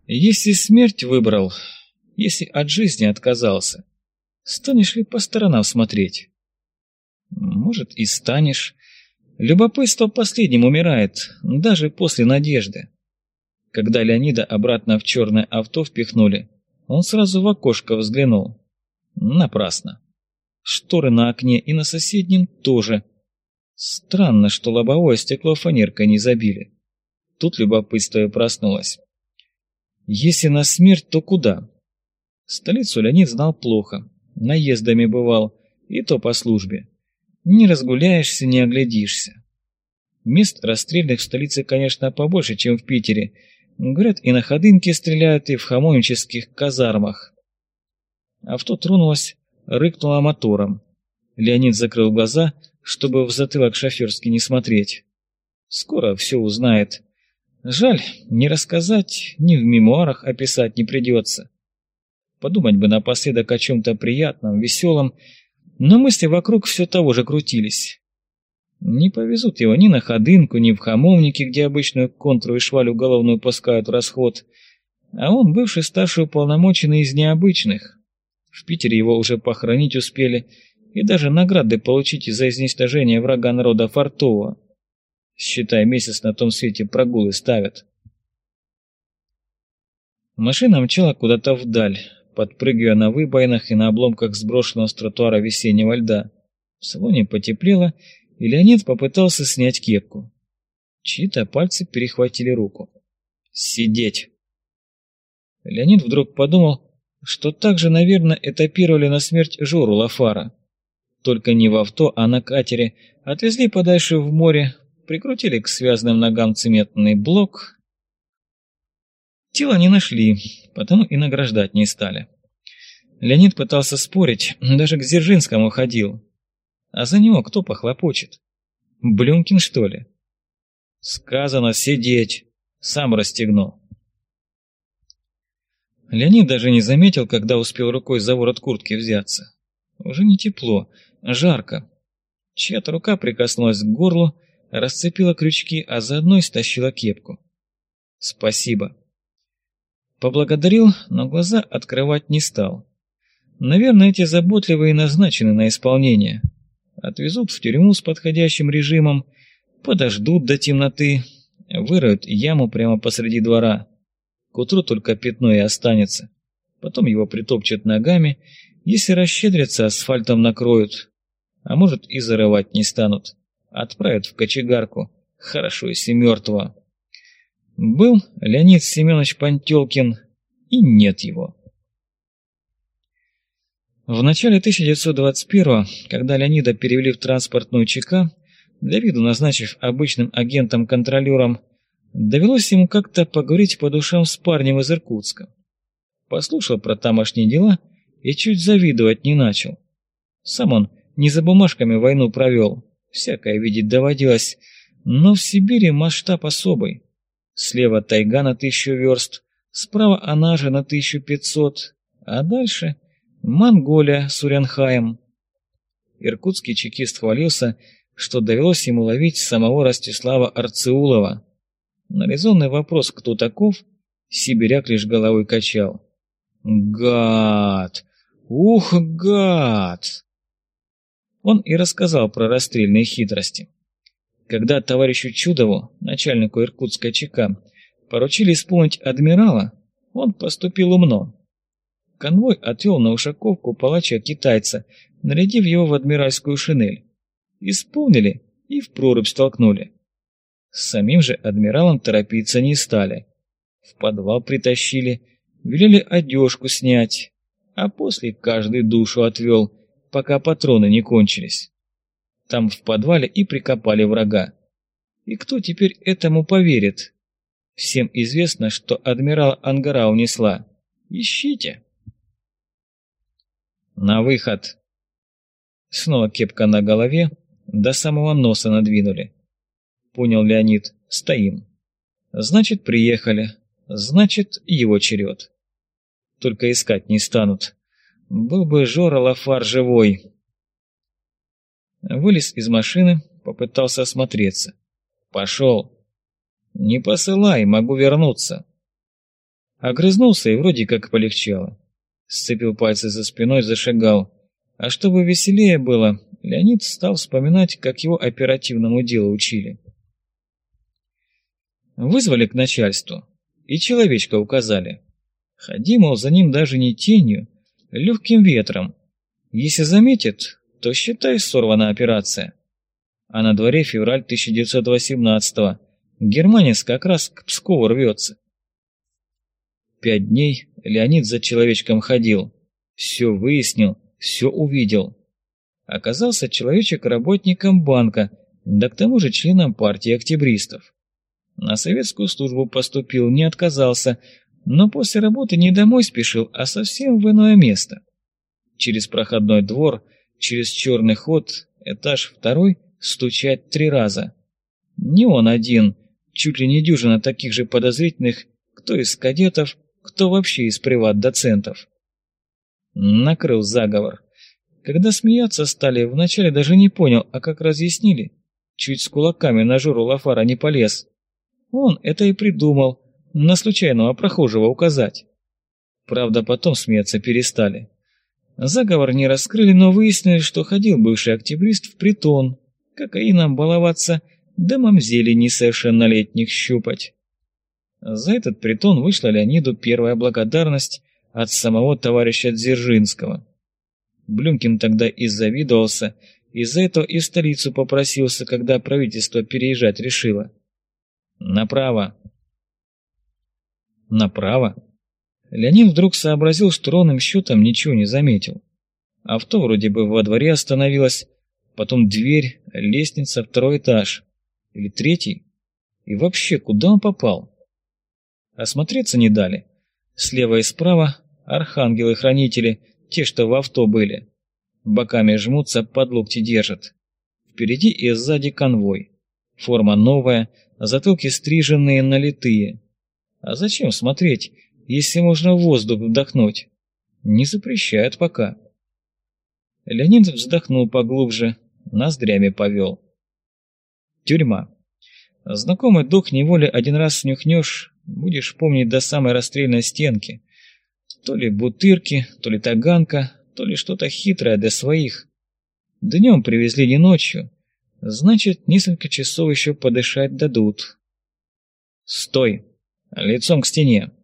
Если смерть выбрал, если от жизни отказался, станешь ли по сторонам смотреть? Может, и станешь. Любопытство последним умирает, даже после надежды. Когда Леонида обратно в черное авто впихнули, он сразу в окошко взглянул. Напрасно. Шторы на окне и на соседнем тоже. Странно, что лобовое стекло фанеркой не забили. Тут любопытство и проснулось. Если на смерть, то куда? Столицу Леонид знал плохо. Наездами бывал, и то по службе. Не разгуляешься, не оглядишься. Мест расстрельных в столице, конечно, побольше, чем в Питере. Говорят, и на Ходынке стреляют, и в хамовнических казармах. Авто тронулось, рыкнуло мотором. Леонид закрыл глаза, чтобы в затылок шоферски не смотреть. Скоро все узнает. Жаль, ни рассказать, ни в мемуарах описать не придется. Подумать бы напоследок о чем-то приятном, веселом, но мысли вокруг все того же крутились. Не повезут его ни на Ходынку, ни в Хамовники, где обычную контру и шваль уголовную пускают в расход, а он бывший старший уполномоченный из необычных. В Питере его уже похоронить успели и даже награды получить из-за изничтожения врага народа Фартового. Считай, месяц на том свете прогулы ставят. Машина мчала куда-то вдаль, подпрыгивая на выбоинах и на обломках сброшенного с тротуара весеннего льда. В салоне потеплело, и Леонид попытался снять кепку. Чьи-то пальцы перехватили руку. «Сидеть!» Леонид вдруг подумал, что так же, наверное, этапировали на смерть Жору Лафара. Только не в авто, а на катере. Отвезли подальше в море, прикрутили к связанным ногам цементный блок. Тело не нашли, потому и награждать не стали. Леонид пытался спорить, даже к Дзержинскому ходил. А за него кто похлопочет? Блюмкин, что ли? Сказано сидеть. Сам расстегну. Леонид даже не заметил, когда успел рукой за ворот куртки взяться. Уже не тепло, жарко. Чья-то рука прикоснулась к горлу, расцепила крючки, а заодно и стащила кепку. Спасибо. Поблагодарил, но глаза открывать не стал. Наверное, эти заботливые назначены на исполнение. Отвезут в тюрьму с подходящим режимом, подождут до темноты, выроют яму прямо посреди двора. К утру только пятно и останется. Потом его притопчут ногами, если расщедрятся, асфальтом накроют. А может, и зарывать не станут. Отправят в кочегарку, хорошо если мертвого. Был Леонид Семенович Пантелкин, и нет его. В начале 1921-го, когда Леонида перевели в транспортную ЧК, для виду назначив обычным агентом-контролером, довелось ему как-то поговорить по душам с парнем из Иркутска. Послушал про тамошние дела и чуть завидовать не начал. Сам он не за бумажками войну провел, всякое видеть доводилось, но в Сибири масштаб особый. Слева тайга на 1000 верст, справа она же на 1500, а дальше Монголия с Уренхаем. Иркутский чекист хвалился, что довелось ему ловить самого Ростислава Арцеулова. На резонный вопрос, кто таков, сибиряк лишь головой качал. «Гад! Ух, гад!» Он и рассказал про расстрельные хитрости. Когда товарищу Чудову, начальнику Иркутской ЧК, поручили исполнить адмирала, он поступил умно. Конвой отвел на Ушаковку палача-китайца, нарядив его в адмиральскую шинель. Исполнили и в прорубь столкнули. С самим же адмиралом торопиться не стали. В подвал притащили, велели одежку снять, а после каждый душу отвел, пока патроны не кончились. Там в подвале и прикопали врага. И кто теперь этому поверит? Всем известно, что адмирал Ангара унесла. Ищите. На выход. Снова кепка на голове, до самого носа надвинули. Понял Леонид, стоим. Значит, приехали. Значит, его черед. Только искать не станут. Был бы Жора Лафар живой. Вылез из машины, попытался осмотреться. Пошел. Не посылай, могу вернуться. Огрызнулся и вроде как полегчало. Сцепил пальцы за спиной, зашагал. А чтобы веселее было, Леонид стал вспоминать, как его оперативному делу учили. Вызвали к начальству и человечка указали. Ходи, мол, за ним даже не тенью, легким ветром. Если заметит, то считай сорвана операция. А на дворе февраль 1918-го. Германец как раз к Пскову рвется. 5 дней Леонид за человечком ходил. Все выяснил, все увидел. Оказался человечек работником банка, да к тому же членом партии октябристов. На советскую службу поступил, не отказался, но после работы не домой спешил, а совсем в иное место. Через проходной двор, через черный ход, этаж 2, стучать 3 раза. Не он один, чуть ли не дюжина таких же подозрительных, кто из кадетов, кто вообще из приват-доцентов. Накрыл заговор. Когда смеяться стали, вначале даже не понял, а как разъяснили, чуть с кулаками на Жору Лафара не полез. Он это и придумал, на случайного прохожего указать. Правда, потом смеяться перестали. Заговор не раскрыли, но выяснили, что ходил бывший октябрист в притон, кокаином баловаться, да мамзели несовершеннолетних щупать. За этот притон вышла Леониду первая благодарность от самого товарища Дзержинского. Блюмкин тогда и завидовался, из-за этого и в столицу попросился, когда правительство переезжать решило. Направо. Направо? Леонид вдруг сообразил, что ровным счетом ничего не заметил. Авто вроде бы во дворе остановилось, потом дверь, лестница, 2-й этаж. Или 3-й? И вообще, куда он попал? Осмотреться не дали. Слева и справа архангелы-хранители, те, что в авто были. Боками жмутся, под локти держат. Впереди и сзади конвой. Форма новая, затылки стриженные, налитые. А зачем смотреть, если можно воздух вдохнуть? Не запрещают пока. Леонид вздохнул поглубже, ноздрями повел. Тюрьма. Знакомый дух неволе один раз снюхнешь, будешь помнить до самой расстрельной стенки. То ли бутырки, то ли таганка, то ли что-то хитрое для своих. Днем привезли, не ночью. Значит, несколько часов еще подышать дадут. Стой! Лицом к стене.